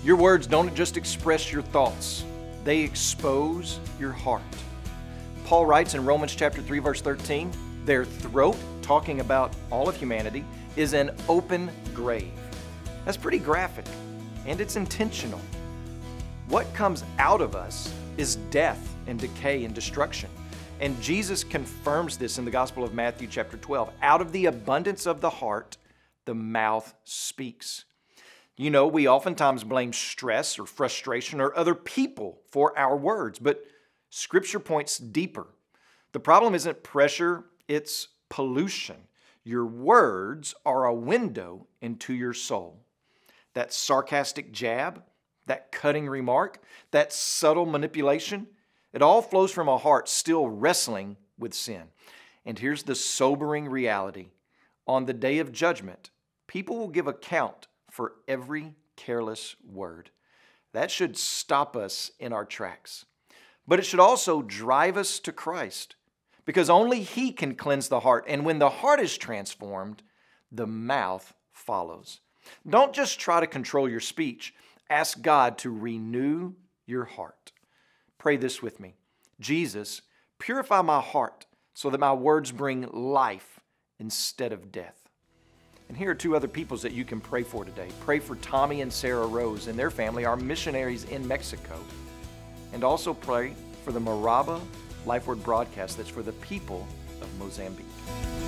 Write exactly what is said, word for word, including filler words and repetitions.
Your words don't just express your thoughts, they expose your heart. Paul writes in Romans chapter three, verse thirteen, their throat, talking about all of humanity, is an open grave. That's pretty graphic, and it's intentional. What comes out of us is death and decay and destruction. And Jesus confirms this in the Gospel of Matthew chapter twelve. Out of the abundance of the heart, the mouth speaks. You know, we oftentimes blame stress or frustration or other people for our words, but Scripture points deeper. The problem isn't pressure, it's pollution. Your words are a window into your soul. That sarcastic jab, that cutting remark, that subtle manipulation, it all flows from a heart still wrestling with sin. And here's the sobering reality. On the day of judgment, people will give account for every careless word. That should stop us in our tracks. But it should also drive us to Christ, because only He can cleanse the heart. And when the heart is transformed, the mouth follows. Don't just try to control your speech. Ask God to renew your heart. Pray this with me. Jesus, purify my heart so that my words bring life instead of death. And here are two other peoples that you can pray for today. Pray for Tommy and Sarah Rose and their family, our missionaries in Mexico. And also pray for the Maraba Life Word broadcast that's for the people of Mozambique.